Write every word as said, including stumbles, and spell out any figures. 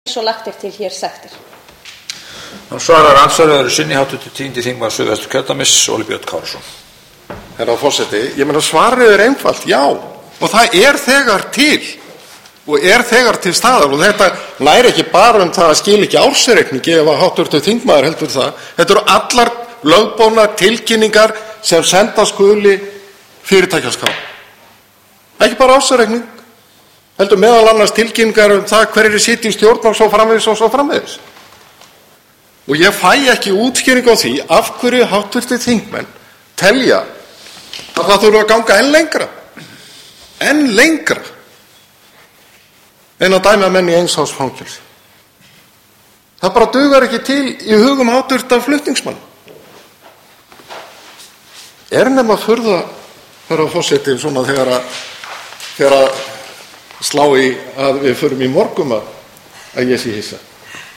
eins og lagt er til hér sektir. Nú svarar andsvarður sinni háttvirtur tíundi þingmaður Suðvesturkjördæmis, Óli Björn Kárason. Herra forseti, ég meina svarið er einfalt, já, og það er þegar til og er þegar til staðar og þetta næri ekki bara um það að skil ekki ársreikningi ef að háttvirtur þingmaður heldur það. Þetta eru allar lögbónar tilkynningar sem senda skuli fyrirtækjaskrá. Ekki bara ársreikning, heldur meðal annars tilkynningar um það hverjir sitja í stjórn og svo framvegis og svo framvegis. Og ég fæ ekki útskýringu á því af hverju háttvirtir þingmenn telja að það þurfa að ganga enn lengra, enn lengra en að dæma menn í eins árs fangelsi. Það bara dugar ekki til í hugum háttvirtra flutningsmanna. Er nema furða, herra forseti, svona þegar að, þegar að slá í að við förum í morgum að, að ég sé hissa.